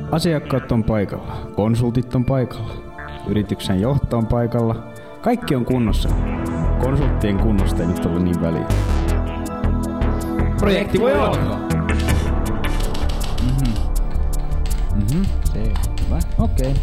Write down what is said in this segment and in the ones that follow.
Asiakkaat on paikalla, konsultit on paikalla, yrityksen johto on paikalla. Kaikki on kunnossa. Konsulttien kunnosta ei nyt ole niin väliä. Projekti voi alkaa! Selvä. Okei.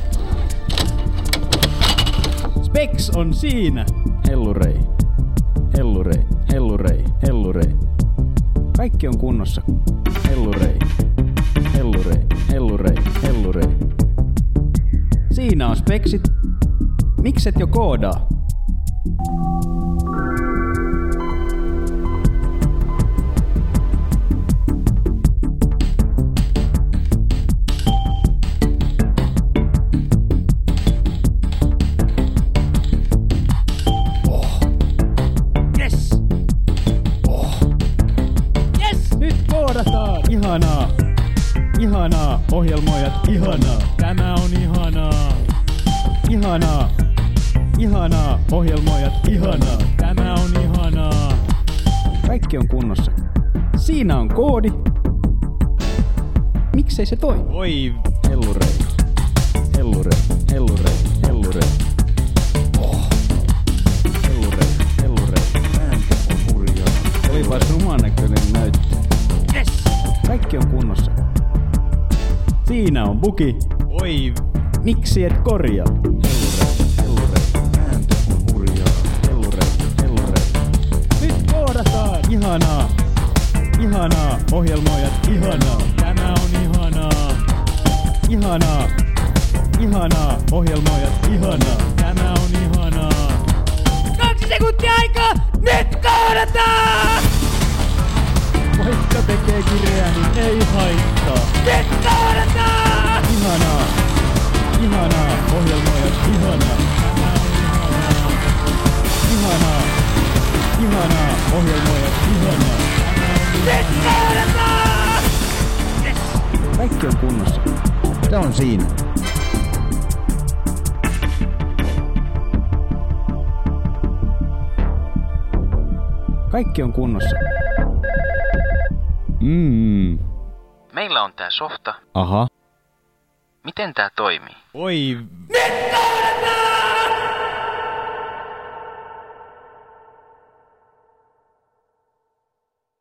Specs on siinä! Hellurei. Hellurei. Hellurei. Hellurei. Kaikki on kunnossa. Hellurei. Hellurei. Hellurei. Hellurei. Siinä on speksit. Mikset jo koodaa? Ihanaa! Ihanaa! Ohjelmoijat, ihanaa! Tämä on ihanaa! Ihanaa! Ihanaa! Ohjelmoijat, ihanaa! Tämä on ihanaa! Kaikki on kunnossa. Siinä on koodi. Miksei se toimi? Oi! Hellurei! Hellurei! Hellurei! Hellurei! Hellurei! Hellurei! Ääntö on hurjaa. Olipas rumanäköinen näyttö. Kaikki on kunnossa. Siinä on bugi. Oi, miksi et korjaa? Hellurei, hellurei, ääntö on hurjaa. Hellurei, hellurei. Nyt koodataan. Ihanaa, ihanaa, ohjelmoijat, ihanaa. Tämä on ihanaa. Ihanaa, ihanaa, ohjelmoijat, ihanaa. Tämä on ihanaa. 2 sekuntia aikaa, nyt koodataan! Vaikka tekee kireä, niin ei haittaa. Nyt koodataan! Ihanaa! Ihanaa! Ohjelmoijat, ihanaa! Tämä on ihanaa! Ihanaa! Ihanaa! Ohjelmoijat, ihanaa! Nyt koodataan! Yes! Kaikki on kunnossa. Se on siinä. Kaikki on kunnossa. Meillä on tää softa. Aha. Miten tää toimii? Oi. Nyt